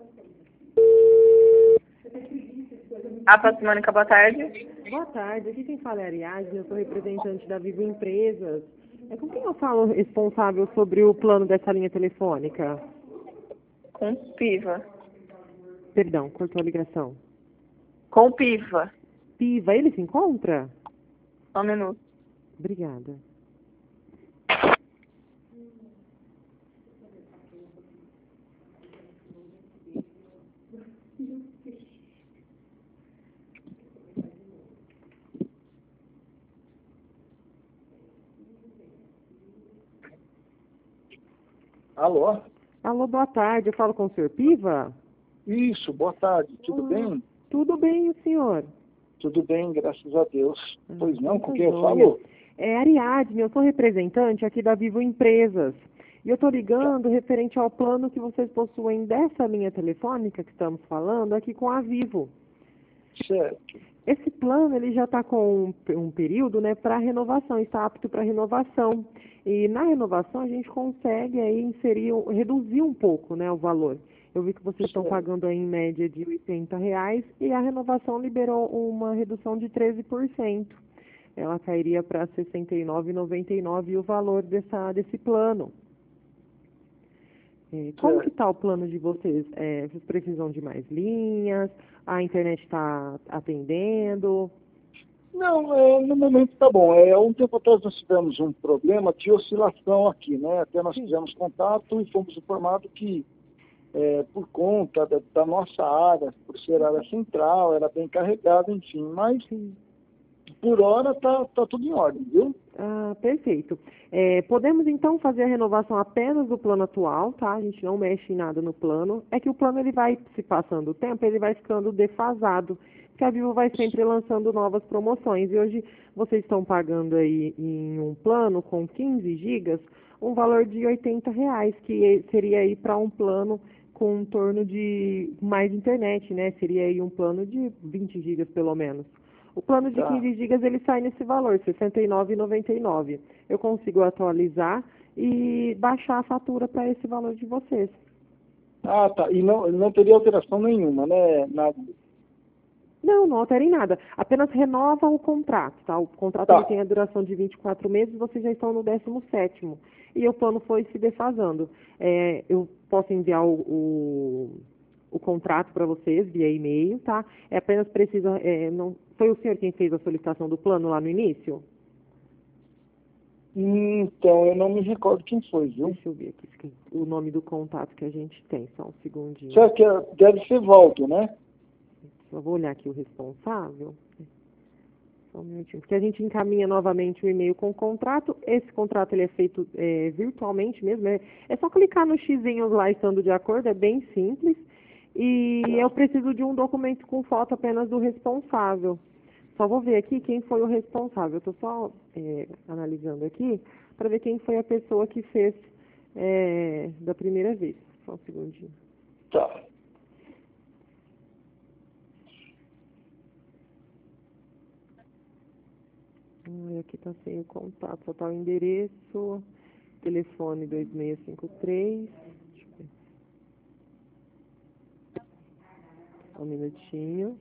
A Mônica, boa tarde. Boa tarde, aqui quem fala é a Ariadne, eu sou representante da Vivo Empresas. Com quem eu falo responsável sobre o plano dessa linha telefônica? Com Piva. Perdão, cortou a ligação. Com Piva. Piva, ele se encontra? Só um minuto. Obrigada. Alô? Alô, boa tarde, eu falo com o senhor Piva? Isso, boa tarde, tudo bem? Tudo bem, o senhor? Tudo bem, graças a Deus. Pois não, com quem eu joia. falo? É Ariadne, eu sou representante aqui da Vivo Empresas. E eu estou ligando referente ao plano que vocês possuem dessa linha telefônica que estamos falando aqui com a Vivo. Certo. Esse plano ele já está com um período, né, para renovação, está apto para renovação. E na renovação a gente consegue aí inserir, reduzir um pouco, né, o valor. Eu vi que vocês estão pagando aí em média de R$ 80 e a renovação liberou uma redução de 13%. Ela cairia para R$ 69,99 o valor desse plano. Como que está o plano de vocês? Vocês precisam de mais linhas? A internet está atendendo? Não, no momento tá bom. Um tempo atrás nós tivemos um problema de oscilação aqui, né? Até nós fizemos contato e fomos informados que por conta da nossa área, por ser área central, era bem carregada, enfim, mas por hora tá tudo em ordem, viu? Ah, perfeito. Podemos então fazer a renovação apenas do plano atual, tá? A gente não mexe em nada no plano. É que o plano ele vai se passando o tempo, ele vai ficando defasado, porque a Vivo vai sempre lançando novas promoções. E hoje vocês estão pagando aí em um plano com 15 gigas, um valor de R$ 80, que seria aí para um plano com em torno de mais internet, né? Seria aí um plano de 20 gigas pelo menos. O plano de 15 gigas ele sai nesse valor, R$ 69,99. Eu consigo atualizar e baixar a fatura para esse valor de vocês. Ah, tá. E não teria alteração nenhuma, né? Nada. Não altera em nada. Apenas renova o contrato, tá? O contrato ele tem a duração de 24 meses, vocês já estão no 17º. E o plano foi se defasando. Eu posso enviar o contrato para vocês via e-mail, tá? Apenas precisa... não, foi o senhor quem fez a solicitação do plano lá no início? Então, eu não me recordo quem foi, viu? Deixa eu ver aqui o nome do contato que a gente tem, só um segundinho. Será que deve ser Valdo, né? Só vou olhar aqui o responsável. Só um minutinho, porque a gente encaminha novamente o e-mail com o contrato. Esse contrato ele é feito virtualmente mesmo. É só clicar no xizinho lá estando de acordo, é bem simples. E eu preciso de um documento com foto apenas do responsável. Só vou ver aqui quem foi o responsável. Eu estou só analisando aqui para ver quem foi a pessoa que fez da primeira vez. Só um segundinho. Tá. Aqui está sem o contato, só está o endereço, telefone 2653. Deixa eu ver. Só um minutinho.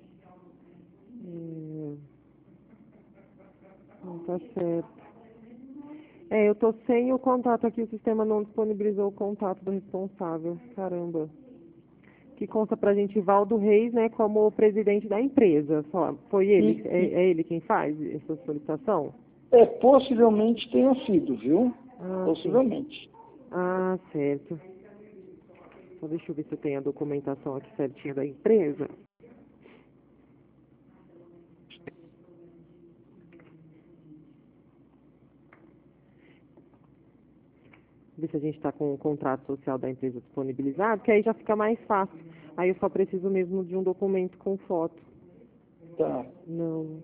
Não tá certo. Eu estou sem o contato aqui, o sistema não disponibilizou o contato do responsável. Caramba. Que consta pra gente Valdo Reis, né, como presidente da empresa. Foi ele? É ele quem faz essa solicitação? Possivelmente tenha sido, viu? Possivelmente. Sim. Ah, certo. Só deixa eu ver se eu tenho a documentação aqui certinha da empresa. Ver se a gente está com o contrato social da empresa disponibilizado, que aí já fica mais fácil. Aí eu só preciso mesmo de um documento com foto. Tá. Não.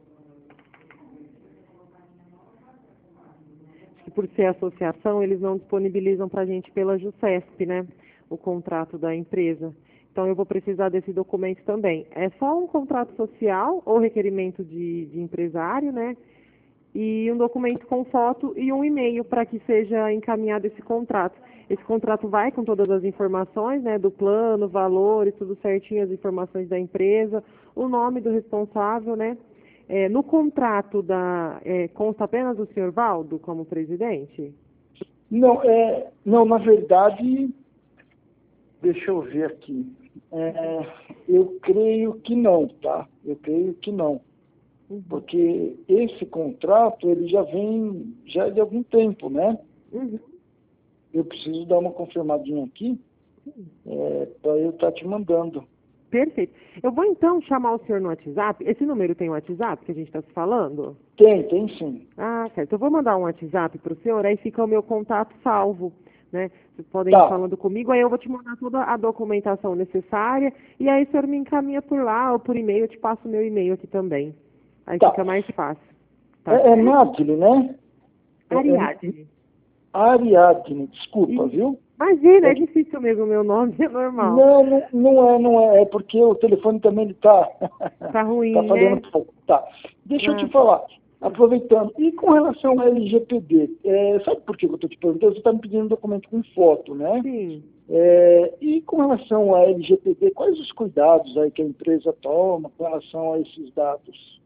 Acho que por ser associação, eles não disponibilizam para a gente pela JUSESP, né? O contrato da empresa. Então eu vou precisar desse documento também. É só um contrato social ou requerimento de empresário, né? e um documento com foto e um e-mail para que seja encaminhado esse contrato. Esse contrato vai com todas as informações, né, do plano, valores, tudo certinho, as informações da empresa, o nome do responsável, né? No contrato consta apenas o senhor Valdo como presidente? Não, não, na verdade, deixa eu ver aqui. Eu creio que não, tá? Eu creio que não. Uhum. Porque esse contrato, ele já vem de algum tempo, né? Uhum. Eu preciso dar uma confirmadinha aqui para eu estar te mandando. Perfeito. Eu vou então chamar o senhor no WhatsApp. Esse número tem o WhatsApp que a gente está se falando? Tem sim. Ah, certo. Eu vou mandar um WhatsApp para o senhor, aí fica o meu contato salvo, né? Vocês podem Tá. ir falando comigo, aí eu vou te mandar toda a documentação necessária, e aí o senhor me encaminha por lá ou por e-mail, eu te passo o meu e-mail aqui também. Aí Tá. fica mais fácil. Tá É certo? Nadine, né? Ariadne. Ariadne, desculpa, viu? Imagina, é difícil mesmo o meu nome, é normal. Não é. É porque o telefone também ele tá ruim, tá falhando né? um pouco. Tá. Deixa eu te Ah, falar, aproveitando, e com relação ao LGPD, sabe por que eu estou te perguntando? Você está me pedindo um documento com foto, né? sim. E com relação ao LGPD, quais os cuidados aí que a empresa toma com relação a esses dados?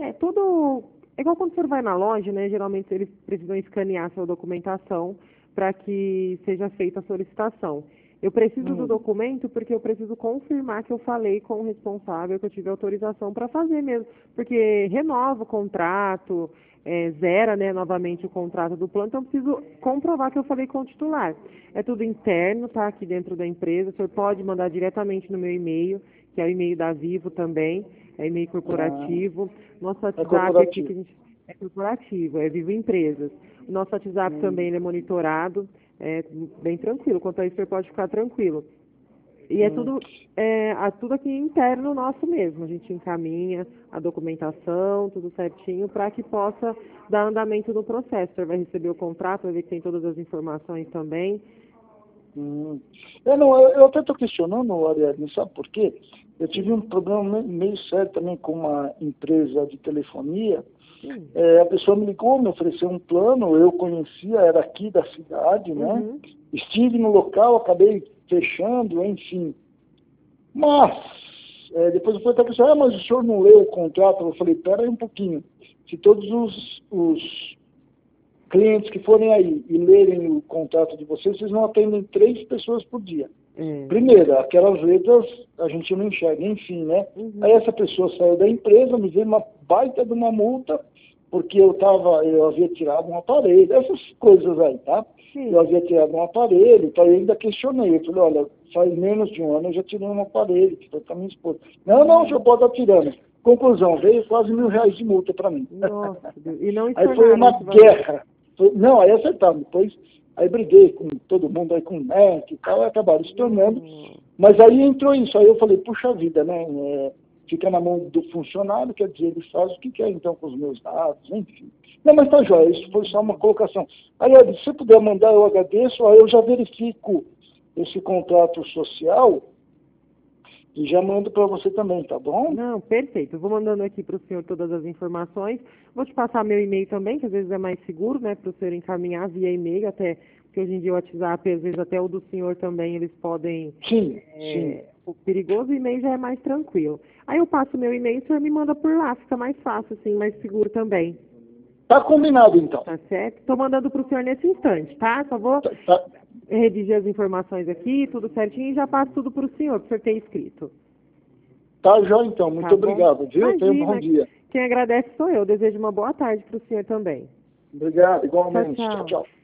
É igual quando o senhor vai na loja, né? Geralmente eles precisam escanear sua documentação para que seja feita a solicitação. Eu preciso do documento porque eu preciso confirmar que eu falei com o responsável, que eu tive autorização para fazer mesmo. Porque renova o contrato, zera, né, novamente o contrato do plano, então eu preciso comprovar que eu falei com o titular. É tudo interno, tá? Aqui dentro da empresa. O senhor pode mandar diretamente no meu e-mail, que é o e-mail da Vivo também, é e-mail corporativo. Nosso WhatsApp aqui que a gente é corporativo, é Vivo Empresas. O nosso WhatsApp também ele é monitorado, é bem tranquilo. Quanto a isso, o senhor pode ficar tranquilo. E é tudo aqui interno nosso mesmo. A gente encaminha a documentação, tudo certinho, para que possa dar andamento no processo. O senhor vai receber o contrato, vai ver que tem todas as informações também. Eu até estou questionando, Ariadne, sabe por quê? Eu tive um problema meio sério também com uma empresa de telefonia. A pessoa me ligou, me ofereceu um plano, eu conhecia, era aqui da cidade, né? Estive no local, acabei fechando, enfim. Mas, depois eu falei para a pessoa, mas o senhor não leu o contrato? Eu falei, pera aí um pouquinho. Se todos os clientes que forem aí e lerem o contrato de vocês não atendem 3 pessoas por dia. Primeiro, aquelas letras a gente não enxerga, enfim, né? Aí essa pessoa saiu da empresa, me veio uma baita de uma multa, porque eu havia tirado um aparelho, essas coisas aí, tá? Eu havia tirado um aparelho, então eu ainda questionei. Eu falei, olha, faz menos de um ano eu já tirei um aparelho, que foi para minha esposa. Não, o senhor pode estar tirando. Conclusão, veio quase R$1.000 de multa para mim. Nossa, e não aí foi uma guerra. Não, aí acertaram. Depois, aí briguei com todo mundo, aí com o MEC e tal, e acabaram se tornando. Mas aí entrou isso, aí eu falei, puxa vida, né? Fica na mão do funcionário, quer dizer, ele faz o que quer então com os meus dados, enfim. Não, mas tá jóia, isso foi só uma colocação. Aí, se você puder mandar, eu agradeço, aí eu já verifico esse contrato social e já mando para você também, tá bom? Não, perfeito. Eu vou mandando aqui para o senhor todas as informações. Vou te passar meu e-mail também, que às vezes é mais seguro, né, para o senhor encaminhar via e-mail, até porque hoje em dia o WhatsApp, às vezes até o do senhor também, eles podem... Sim. O perigoso e-mail já é mais tranquilo. Aí eu passo o meu e-mail e o senhor me manda por lá, fica mais fácil, assim, mais seguro também. Tá combinado, então. Tá certo? Estou mandando para o senhor nesse instante, tá? Só vou redigir as informações aqui, tudo certinho, e já passo tudo para o senhor ter escrito. Tá, já então. Muito obrigado, viu? Tenha um bom dia. Quem agradece sou eu. Desejo uma boa tarde para o senhor também. Obrigado, igualmente. Tchau. Tchau.